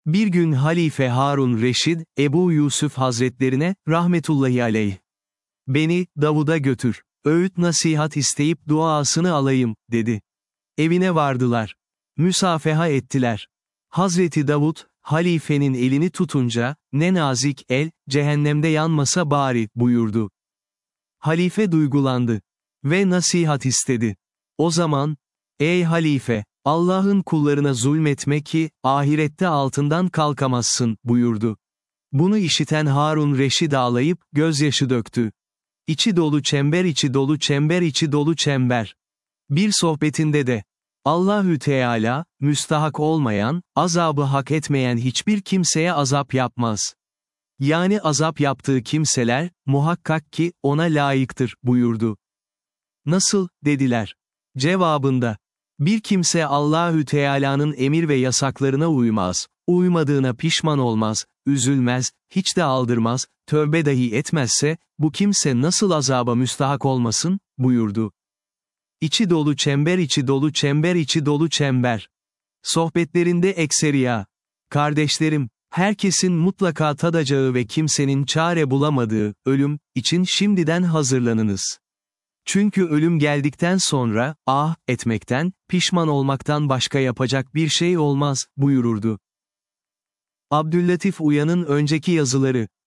Bir gün Halife Harun Reşid, Ebu Yusuf Hazretlerine, rahmetullahi aleyh, beni, Davud'a götür, öğüt nasihat isteyip duasını alayım, dedi. Evine vardılar. Müsafaha ettiler. Hazreti Davud, halifenin elini tutunca, ne nazik el, cehennemde yanmasa bari, buyurdu. Halife duygulandı. Ve nasihat istedi. O zaman, ey halife, Allah'ın kullarına zulmetme ki, ahirette altından kalkamazsın, buyurdu. Bunu işiten Harun Reşid ağlayıp, gözyaşı döktü. İçi dolu çember, içi dolu çember, içi dolu çember. Bir sohbetinde de, Allahü Teala, müstahak olmayan, azabı hak etmeyen hiçbir kimseye azap yapmaz. Yani azap yaptığı kimseler, muhakkak ki, ona layıktır, buyurdu. Nasıl, dediler. Cevabında, bir kimse Allahü Teala'nın emir ve yasaklarına uymaz, uymadığına pişman olmaz, üzülmez, hiç de aldırmaz, tövbe dahi etmezse, bu kimse nasıl azaba müstahak olmasın, buyurdu. İçi dolu çember, içi dolu çember, içi dolu çember. Sohbetlerinde ekseriya. Kardeşlerim, herkesin mutlaka tadacağı ve kimsenin çare bulamadığı, ölüm, için şimdiden hazırlanınız. Çünkü ölüm geldikten sonra, etmekten, pişman olmaktan başka yapacak bir şey olmaz, buyururdu. Abdüllatif Uyan'ın önceki yazıları.